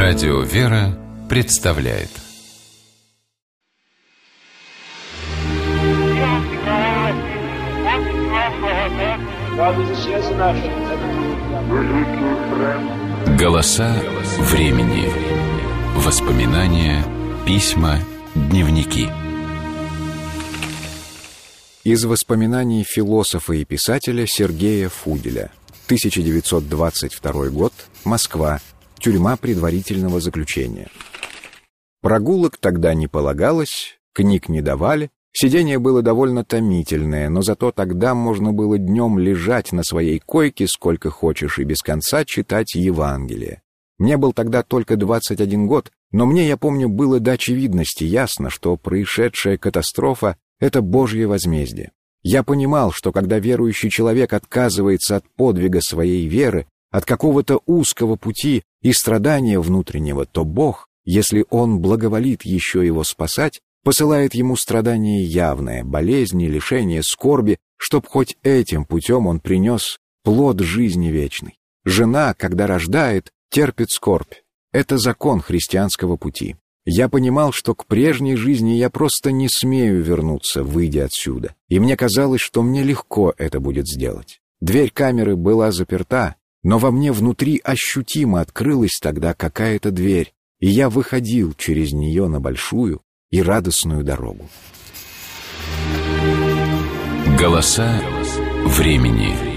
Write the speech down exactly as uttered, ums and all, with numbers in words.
Радио «Вера» представляет. Голоса времени. Воспоминания, письма, дневники. Из воспоминаний философа и писателя Сергея Фуделя. тысяча девятьсот двадцать второй год. Москва. Тюрьма предварительного заключения. Прогулок тогда не полагалось, книг не давали, сидение было довольно томительное, но зато тогда можно было днем лежать на своей койке сколько хочешь и без конца читать Евангелие. Мне был тогда только двадцать один год, но мне, я помню, было до очевидности ясно, что происшедшая катастрофа — это Божье возмездие. Я понимал, что когда верующий человек отказывается от подвига своей веры, от какого-то узкого пути и страдания внутреннего, то Бог, если Он благоволит еще его спасать, посылает ему страдание явное, болезни, лишения, скорби, чтоб хоть этим путем он принес плод жизни вечной. Жена, когда рождает, терпит скорбь. Это закон христианского пути. Я понимал, что к прежней жизни я просто не смею вернуться, выйдя отсюда, и мне казалось, что мне легко это будет сделать. Дверь камеры была заперта, но во мне внутри ощутимо открылась тогда какая-то дверь, и я выходил через нее на большую и радостную дорогу. Голоса времени.